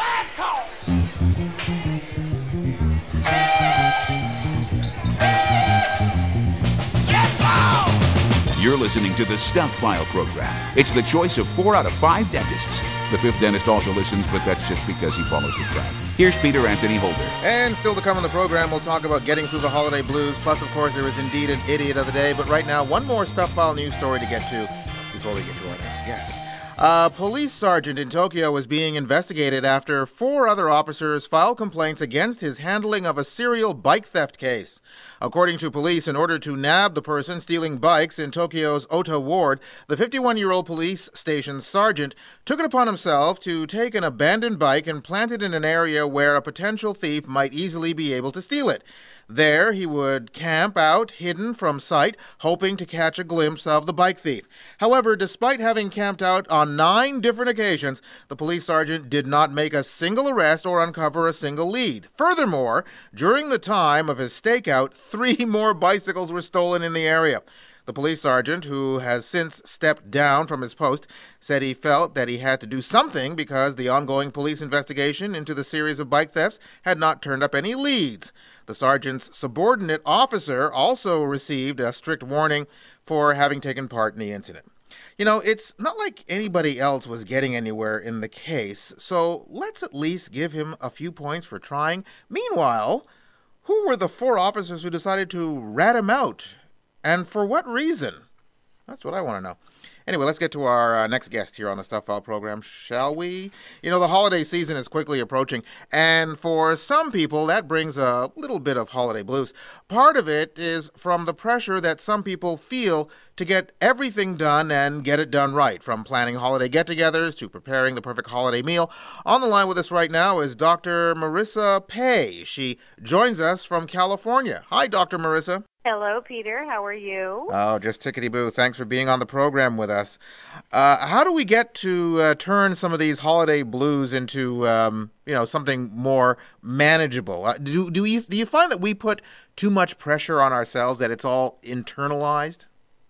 You're listening to the Stuff File program. It's the choice of four out of five dentists. The fifth dentist also listens, but that's just because he follows the crowd. Here's Peter Anthony Holder. And still to come on the program, we'll talk about getting through the holiday blues. Plus, of course, there is indeed an idiot of the day. But right now, one more Stuff File news story to get to before we get to our next guest. A police sergeant in Tokyo is being investigated after four other officers filed complaints against his handling of a serial bike theft case. According to police, in order to nab the person stealing bikes in Tokyo's Ota ward, the fifty-one-year-old police station sergeant took it upon himself to take an abandoned bike and plant it in an area where a potential thief might easily be able to steal it. There, he would camp out, hidden from sight, hoping to catch a glimpse of the bike thief. However, despite having camped out on nine different occasions, the police sergeant did not make a single arrest or uncover a single lead. Furthermore, during the time of his stakeout, three more bicycles were stolen in the area. The police sergeant, who has since stepped down from his post, said he felt that he had to do something because the ongoing police investigation into the series of bike thefts had not turned up any leads. The sergeant's subordinate officer also received a strict warning for having taken part in the incident. You know, it's not like anybody else was getting anywhere in the case, so let's at least give him a few points for trying. Meanwhile, who were the four officers who decided to rat him out? And for what reason? That's what I want to know. Anyway, let's get to our uh, next guest here on the Stuff File program, shall we? You know, the holiday season is quickly approaching, and for some people, that brings a little bit of holiday blues. Part of it is from the pressure that some people feel to get everything done and get it done right, from planning holiday get-togethers to preparing the perfect holiday meal. On the line with us right now is Doctor Marissa Pei. She joins us from California. Hi, Doctor Marissa. Hello, Peter. How are you? Oh, just tickety-boo. Thanks for being on the program with us. Uh, how do we get to uh, turn some of these holiday blues into, um, you know, something more manageable? Uh, do do you do you find that we put too much pressure on ourselves, that it's all internalized?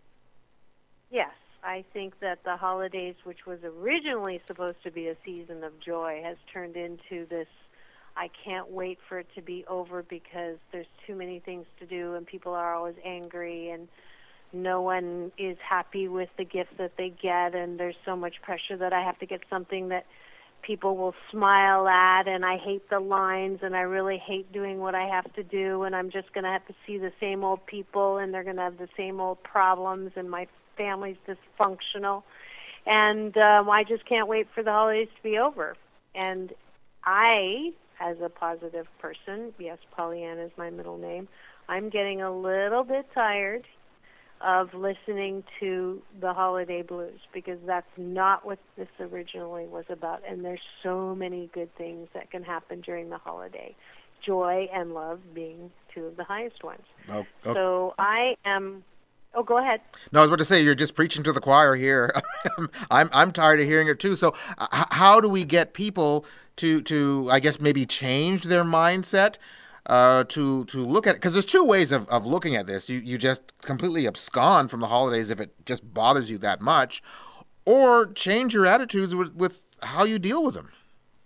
Yes. I think that the holidays, which was originally supposed to be a season of joy, has turned into this I can't wait for it to be over because there's too many things to do and people are always angry and no one is happy with the gift that they get, and there's so much pressure that I have to get something that people will smile at, and I hate the lines and I really hate doing what I have to do, and I'm just going to have to see the same old people and they're going to have the same old problems and my family's dysfunctional, and um, I just can't wait for the holidays to be over. And I... as a positive person, yes, Pollyanna is my middle name, I'm getting a little bit tired of listening to the holiday blues because that's not what this originally was about. And there's so many good things that can happen during the holiday, joy and love being two of the highest ones. Oh, oh. So I am... Oh, go ahead. No, I was about to say, you're just preaching to the choir here. I'm I'm tired of hearing it too. So uh, how do we get people to, to I guess, maybe change their mindset uh, to to look at it? Because there's two ways of, of looking at this. You, you just completely abscond from the holidays if it just bothers you that much, or change your attitudes with, with how you deal with them.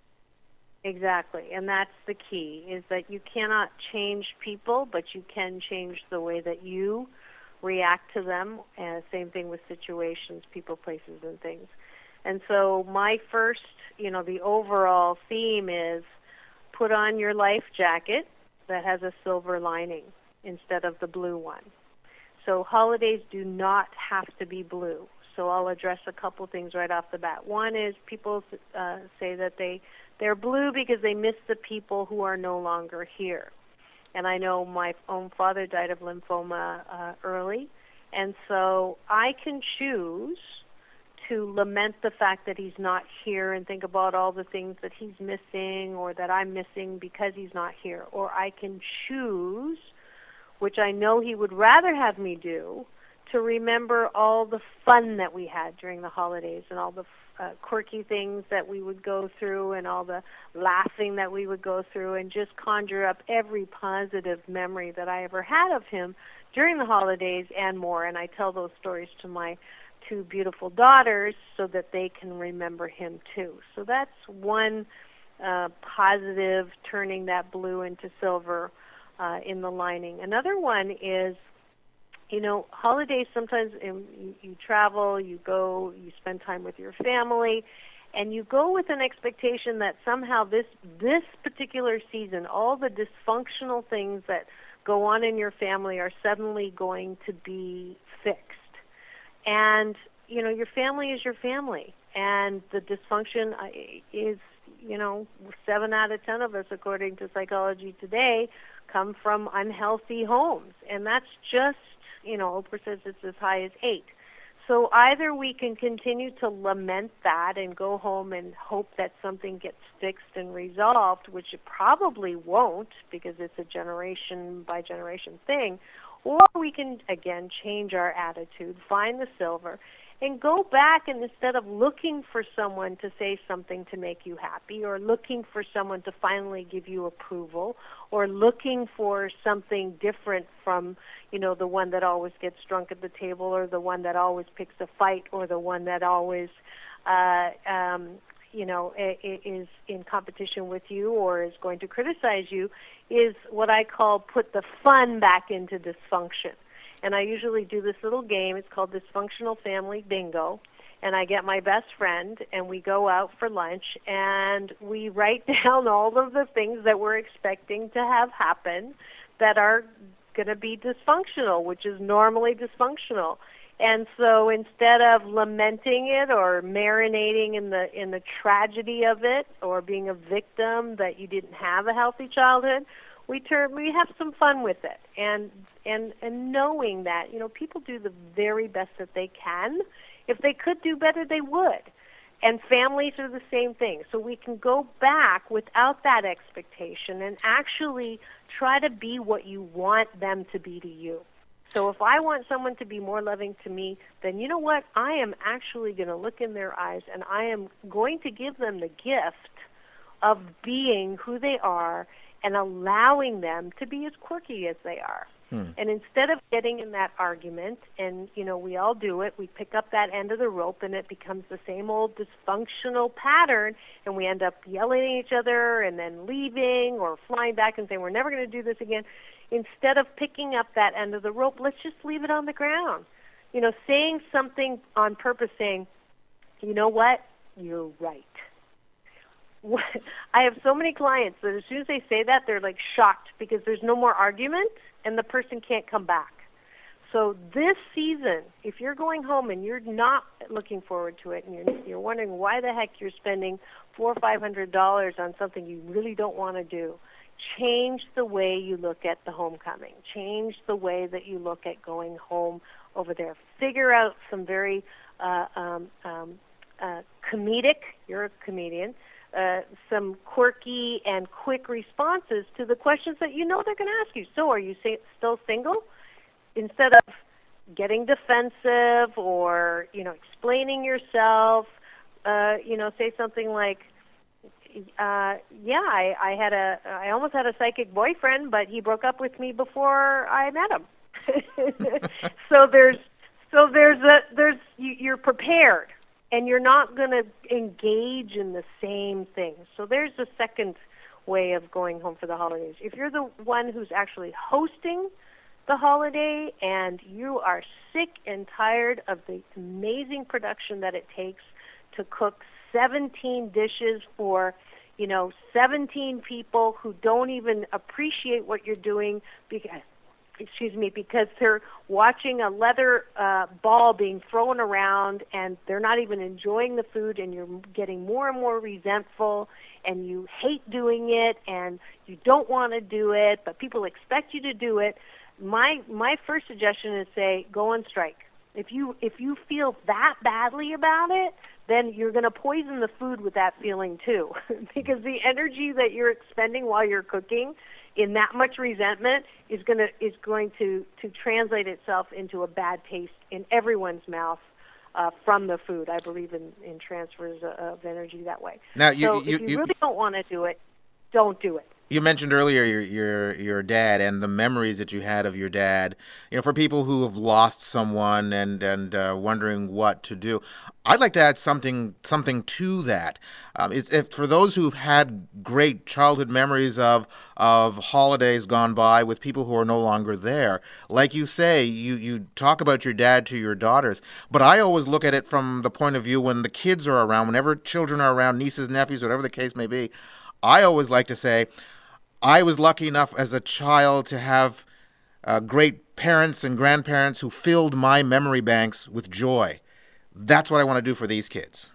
Exactly, and that's the key, is that you cannot change people, but you can change the way that you react to them, and same thing with situations, people, places, and things. And so my first, you know, the overall theme is put on your life jacket that has a silver lining instead of the blue one. So holidays do not have to be blue. So I'll address a couple things right off the bat. One is people uh, say that they, they're blue because they miss the people who are no longer here. And I know my own father died of lymphoma uh, early, and so I can choose to lament the fact that he's not here and think about all the things that he's missing or that I'm missing because he's not here. Or I can choose, which I know he would rather have me do, to remember all the fun that we had during the holidays and all the uh, quirky things that we would go through and all the laughing that we would go through, and just conjure up every positive memory that I ever had of him during the holidays and more. And I tell those stories to my two beautiful daughters so that they can remember him too. So that's one uh, positive, turning that blue into silver uh, in the lining. Another one is, you know, holidays sometimes um, you, you travel, you go, you spend time with your family, and you go with an expectation that somehow this this particular season, all the dysfunctional things that go on in your family are suddenly going to be fixed. And, you know, your family is your family, and the dysfunction is, you know, seven out of ten of us, according to Psychology Today, come from unhealthy homes. And that's just, you know, Oprah says it's as high as eight. So either we can continue to lament that and go home and hope that something gets fixed and resolved, which it probably won't because it's a generation by generation thing, or we can, again, change our attitude, find the silver, and go back, and instead of looking for someone to say something to make you happy, or looking for someone to finally give you approval, or looking for something different from, you know, the one that always gets drunk at the table, or the one that always picks a fight, or the one that always, uh, um, you know, is in competition with you or is going to criticize you, is what I call put the fun back into dysfunction. And I usually do this little game. It's called Dysfunctional Family Bingo. And I get my best friend, and we go out for lunch, and we write down all of the things that we're expecting to have happen that are going to be dysfunctional, which is normally dysfunctional. And so instead of lamenting it or marinating in the in the tragedy of it or being a victim that you didn't have a healthy childhood, we turn we have some fun with it. And and and knowing that, you know, people do the very best that they can. If they could do better, they would. And families are the same thing. So we can go back without that expectation and actually try to be what you want them to be to you. So if I want someone to be more loving to me, then you know what? I am actually going to look in their eyes, and I am going to give them the gift of being who they are and allowing them to be as quirky as they are. Hmm. And instead of getting in that argument, and, you know, we all do it, we pick up that end of the rope, and it becomes the same old dysfunctional pattern, and we end up yelling at each other and then leaving or flying back and saying, we're never going to do this again. Instead of picking up that end of the rope, let's just leave it on the ground. You know, saying something on purpose, saying, you know what, you're right. I have so many clients that as soon as they say that, they're like shocked because there's no more argument and the person can't come back. So this season, if you're going home and you're not looking forward to it and you're, you're wondering why the heck you're spending four or five hundred dollars on something you really don't want to do, change the way you look at the homecoming. Change the way that you look at going home over there. Figure out some very uh, um, um, uh, comedic, you're a comedian, uh, some quirky and quick responses to the questions that you know they're going to ask you. So are you say, still single? Instead of getting defensive or, you know, explaining yourself, uh, you know, say something like, Uh, yeah, I, I had a, I almost had a psychic boyfriend, but he broke up with me before I met him. so there's, so there's a, there's, you, you're prepared, and you're not going to engage in the same thing. So there's the second way of going home for the holidays. If you're the one who's actually hosting the holiday and you are sick and tired of the amazing production that it takes to cook seventeen dishes for, you know, seventeen people who don't even appreciate what you're doing because, excuse me, because they're watching a leather uh, ball being thrown around and they're not even enjoying the food, and you're getting more and more resentful and you hate doing it and you don't want to do it, but people expect you to do it. My my first suggestion is say, go on strike. If you if you feel that badly about it, then you're going to poison the food with that feeling too, because the energy that you're expending while you're cooking in that much resentment is going to is going to to translate itself into a bad taste in everyone's mouth uh, from the food. I believe in, in transfers of energy that way. Now, you, so you, if you, you really don't want to do it, don't do it. You mentioned earlier your, your your dad and the memories that you had of your dad. You know, for people who have lost someone and and uh, wondering what to do, I'd like to add something something to that. Um, it's if for those who've had great childhood memories of of holidays gone by with people who are no longer there. Like you say, you you talk about your dad to your daughters, but I always look at it from the point of view when the kids are around, whenever children are around, nieces, nephews, whatever the case may be. I always like to say, I was lucky enough as a child to have uh, great parents and grandparents who filled my memory banks with joy. That's what I want to do for these kids.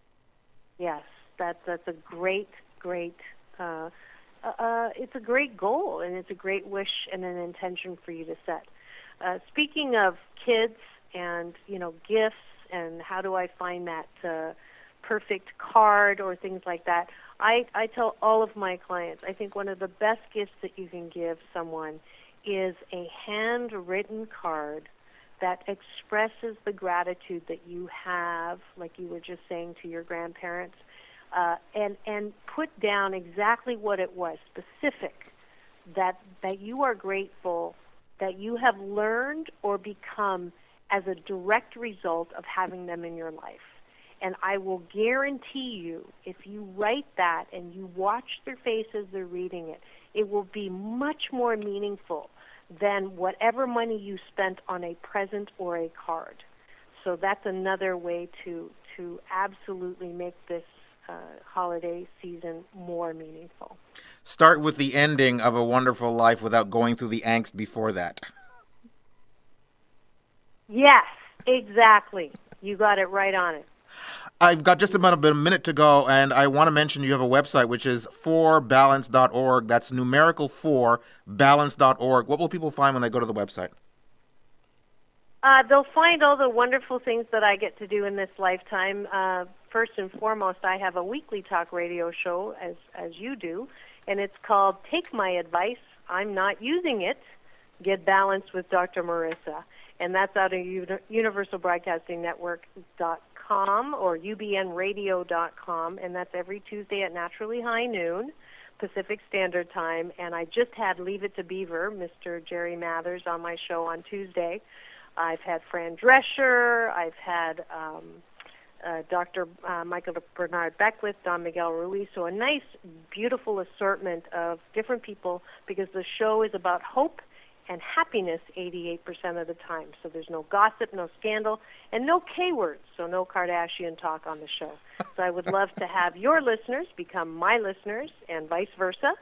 Yes, that, that's a great, great, uh, uh, it's a great goal, and it's a great wish and an intention for you to set. Uh, speaking of kids and, you know, gifts and how do I find that uh, perfect card or things like that, I, I tell all of my clients, I think one of the best gifts that you can give someone is a handwritten card that expresses the gratitude that you have, like you were just saying to your grandparents, uh, and, and put down exactly what it was, specific, that, that you are grateful that you have learned or become as a direct result of having them in your life. And I will guarantee you, if you write that and you watch their face as they're reading it, it will be much more meaningful than whatever money you spent on a present or a card. So that's another way to to absolutely make this uh, holiday season more meaningful. Start with the ending of A Wonderful Life without going through the angst before that. Yes, exactly. You got it right on it. I've got just about a minute to go, and I want to mention you have a website, which is four balance dot org. That's numerical four, balance dot org. What will people find when they go to the website? Uh, they'll find all the wonderful things that I get to do in this lifetime. Uh, first and foremost, I have a weekly talk radio show, as, as you do, and it's called Take My Advice, I'm Not Using It, Get Balanced with Doctor Marissa. And that's out of universal broadcasting network dot com or U B N radio dot com, and that's every Tuesday at naturally high noon, Pacific Standard Time. And I just had Leave It to Beaver, Mister Jerry Mathers, on my show on Tuesday. I've had Fran Drescher. I've had um, uh, Doctor Uh, Michael Bernard Beckwith, Don Miguel Ruiz. So a nice, beautiful assortment of different people, because the show is about hope and happiness eighty-eight percent of the time. So there's no gossip, no scandal, and no K-words, so no Kardashian talk on the show. So I would love to have your listeners become my listeners and vice versa.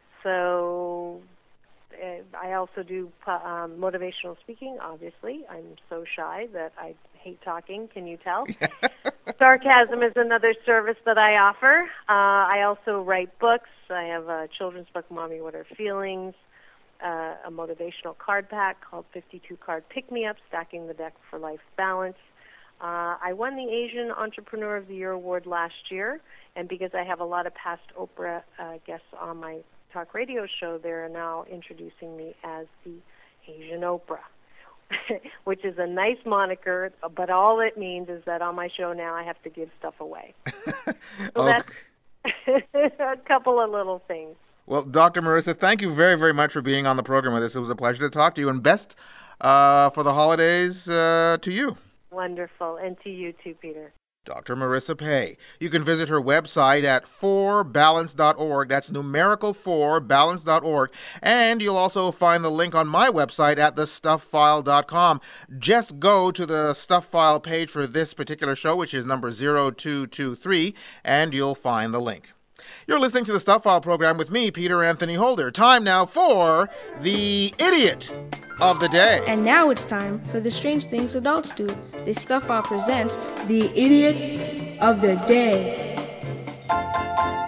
So uh, I also do um, motivational speaking, obviously. I'm so shy that I hate talking, can you tell? Sarcasm is another service that I offer. Uh, I also write books. I have a children's book, Mommy, What Are Feelings? Uh, a motivational card pack called fifty-two Card Pick-Me-Up, Stacking the Deck for Life Balance. Uh, I won the Asian Entrepreneur of the Year award last year, and because I have a lot of past Oprah uh, guests on my talk radio show, they're now introducing me as the Asian Oprah, which is a nice moniker, but all it means is that on my show now I have to give stuff away. So okay. That's a couple of little things. Well, Doctor Marissa, thank you very, very much for being on the program with us. It was a pleasure to talk to you, and best uh, for the holidays uh, to you. Wonderful, and to you too, Peter. Doctor Marissa Pei. You can visit her website at four balance dot org. That's numerical four, balance dot org. And you'll also find the link on my website at the stuff file dot com. Just go to the Stuff File page for this particular show, which is number zero two two three, and you'll find the link. You're listening to the Stuff File program with me, Peter Anthony Holder. Time now for the Idiot of the Day. And now it's time for the Strange Things Adults Do. The Stuff File presents the Idiot of the Day.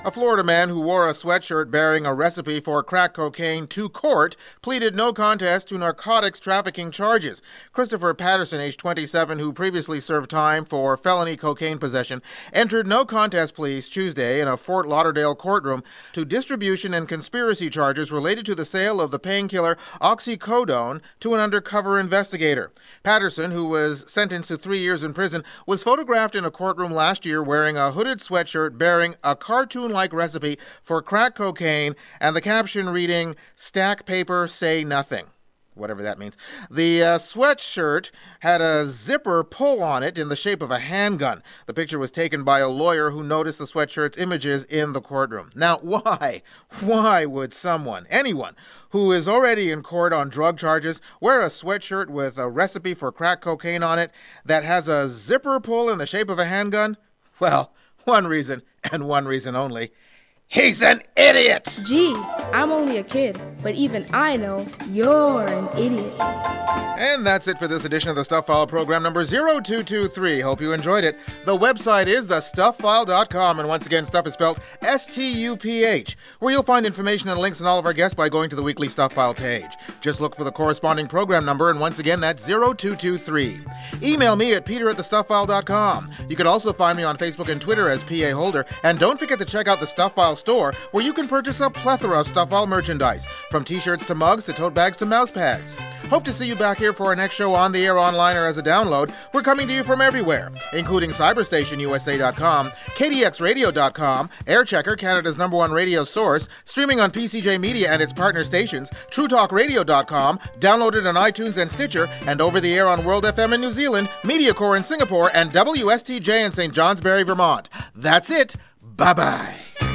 A Florida man who wore a sweatshirt bearing a recipe for crack cocaine to court pleaded no contest to narcotics trafficking charges. Christopher Patterson, age twenty-seven, who previously served time for felony cocaine possession, entered no contest pleas Tuesday in a Fort Lauderdale courtroom to distribution and conspiracy charges related to the sale of the painkiller oxycodone to an undercover investigator. Patterson, who was sentenced to three years in prison, was photographed in a courtroom last year wearing a hooded sweatshirt bearing a cartoon-like recipe for crack cocaine and the caption reading, "Stack paper, say nothing," whatever that means. The uh, sweatshirt had a zipper pull on it in the shape of a handgun. The picture was taken by a lawyer who noticed the sweatshirt's images in the courtroom. Now, why? Why would someone, anyone, who is already in court on drug charges, wear a sweatshirt with a recipe for crack cocaine on it that has a zipper pull in the shape of a handgun? Well, one reason, and one reason only. He's an idiot! Gee, I'm only a kid, but even I know you're an idiot. And that's it for this edition of the Stuff File program number zero two two three. Hope you enjoyed it. The website is the stuff file dot com, and once again, stuff is spelled S T U P H, where you'll find information and links on all of our guests by going to the weekly Stuff File page. Just look for the corresponding program number, and once again, that's zero two two three. Email me at peter at the stuff file dot com. You can also find me on Facebook and Twitter as P A Holder, and don't forget to check out the Stuff File store, where you can purchase a plethora of Stuff File merchandise, from t-shirts to mugs to tote bags to mouse pads. Hope to see you back here for our next show on the air, online, or as a download. We're coming to you from everywhere, including cyberstation U S A dot com, K D X radio dot com, Airchecker, Canada's number one radio source, streaming on P C J Media and its partner stations, true talk radio dot com, downloaded on iTunes and Stitcher, and over the air on World F M in New Zealand, MediaCore in Singapore, and W S T J in Saint Johnsbury, Vermont. That's it. Bye-bye.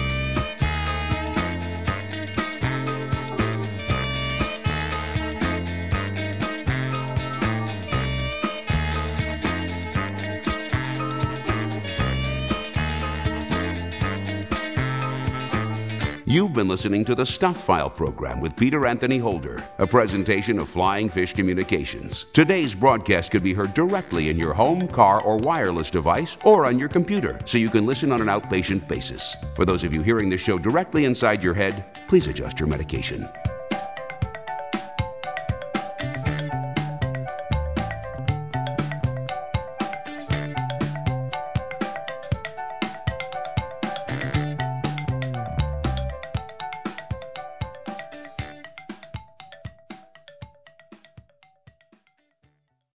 You've been listening to the Stuff File program with Peter Anthony Holder, a presentation of Flying Fish Communications. Today's broadcast could be heard directly in your home, car, or wireless device, or on your computer, so you can listen on an outpatient basis. For those of you hearing this show directly inside your head, please adjust your medication.